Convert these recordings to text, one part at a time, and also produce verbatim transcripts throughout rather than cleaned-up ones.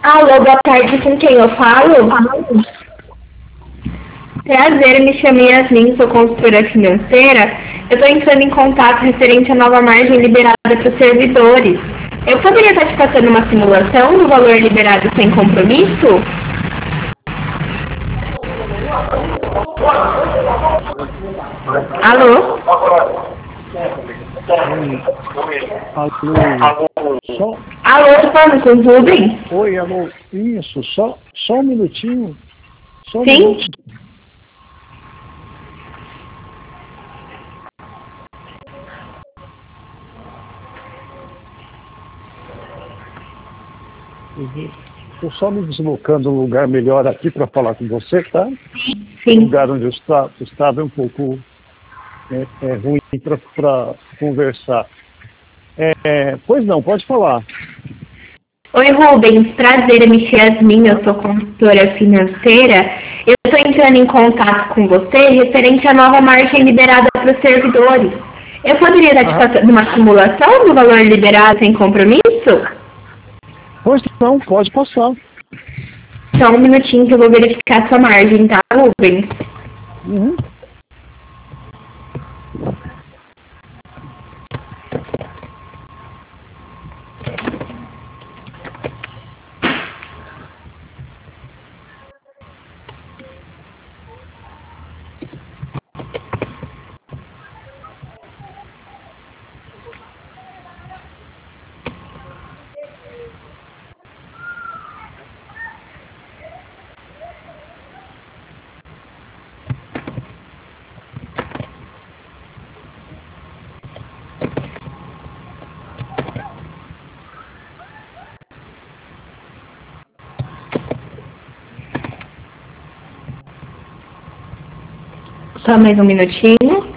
Alô, boa tarde, com quem eu falo? Prazer, me chamo Yasmin, sou consultora financeira. Eu estou entrando em contato referente à nova margem liberada para os servidores. Eu poderia estar te passando uma simulação do valor liberado sem compromisso? Alô? Alô? Só... Alô, estou falando com o Rubem? Oi, alô. Isso, só, só um minutinho. Só um Sim? minuto. Estou só me deslocando um lugar melhor aqui para falar com você, tá? Sim. O lugar onde eu estava, estava é um pouco é, é ruim para conversar. É, pois não, pode falar. Oi, Rubens. Prazer, me chamo Yasmin, eu sou consultora financeira. Eu estou entrando em contato com você referente à nova margem liberada para os servidores. Eu poderia estar te Aham. passando uma simulação do valor liberado sem compromisso? Pois não, pode passar. Só um minutinho que eu vou verificar a sua margem, tá, Rubens? Uhum. Só mais um minutinho.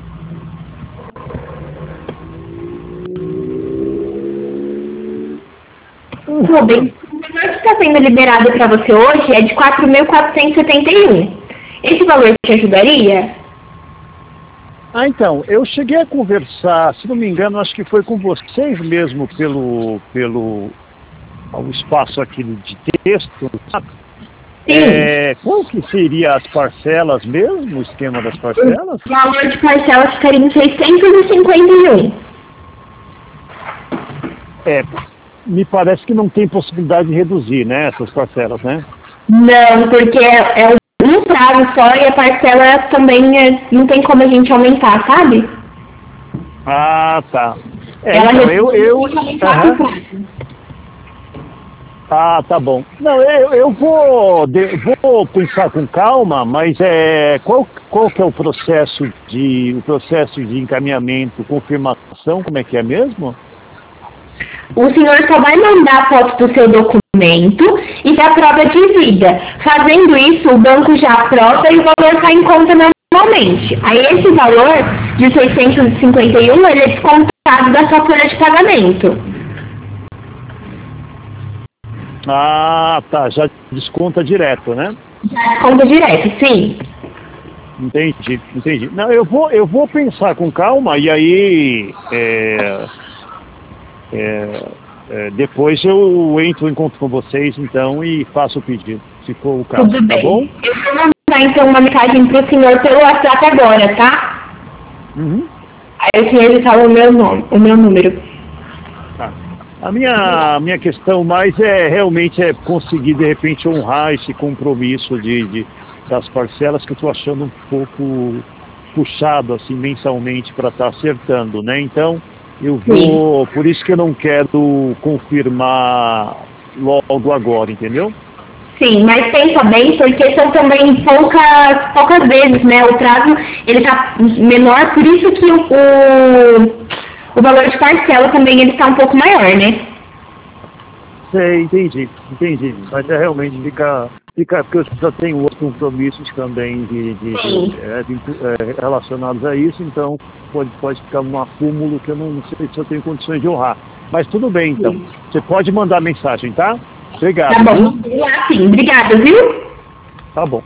Rubens, o valor que está sendo liberado para você hoje é de quatro mil quatrocentos e setenta e um. Esse valor te ajudaria? Ah, então, eu cheguei a conversar, se não me engano, acho que foi com vocês mesmo pelo, pelo o espaço aqui de texto, sabe? Sim. É, qual que seria as parcelas mesmo, o esquema das parcelas? O valor de parcela ficaria em seiscentos e cinquenta e um. É, me parece que não tem possibilidade de reduzir, né, essas parcelas, né? Não, porque é, é um prazo só e a parcela também é, não tem como a gente aumentar, sabe? Ah, tá. É, Ela então, eu... eu reduz aumentar aham. o prazo. Ah, tá bom. Não, eu, eu vou, de, vou pensar com calma, mas é, qual, qual que é o processo de, o processo de encaminhamento, confirmação, como é que é mesmo? O senhor só vai mandar a foto do seu documento e da prova de vida. Fazendo isso, o banco já aprova e o valor cai em conta normalmente. Aí esse valor de seiscentos e cinquenta e um ele é descontado da sua folha de pagamento. Ah, tá, já desconta direto, né? Já desconta direto, sim. Entendi, entendi. Não, eu vou, eu vou pensar com calma e aí é, é, é, depois eu entro em contato com vocês então e faço o pedido, se for o caso, Tudo tá bom? bem. Eu vou mandar então uma mensagem para o senhor pelo WhatsApp agora, tá? Uhum. Aí o senhor já fala o meu nome, o meu número. Tá. A minha, minha questão mais é realmente é conseguir de repente honrar esse compromisso de, de das parcelas que eu estou achando um pouco puxado assim mensalmente para estar acertando, né? Então eu vou, por isso que eu não quero confirmar logo agora, entendeu? Sim, mas pensa bem, porque são também poucas, poucas vezes, né? O prazo ele tá menor, por isso que o, o, o valor de parcela também ele está um pouco maior, né? Sei, entendi, entendi. Mas é realmente ficar, ficar porque eu já tenho outros compromissos também de, de, de, é, de é, relacionados a isso, então pode, pode ficar um acúmulo que eu não sei se eu tenho condições de honrar. Mas tudo bem, então. Sim. Você pode mandar mensagem, tá? Obrigado. Tá bom, Viu? sim, obrigada, viu? Tá bom.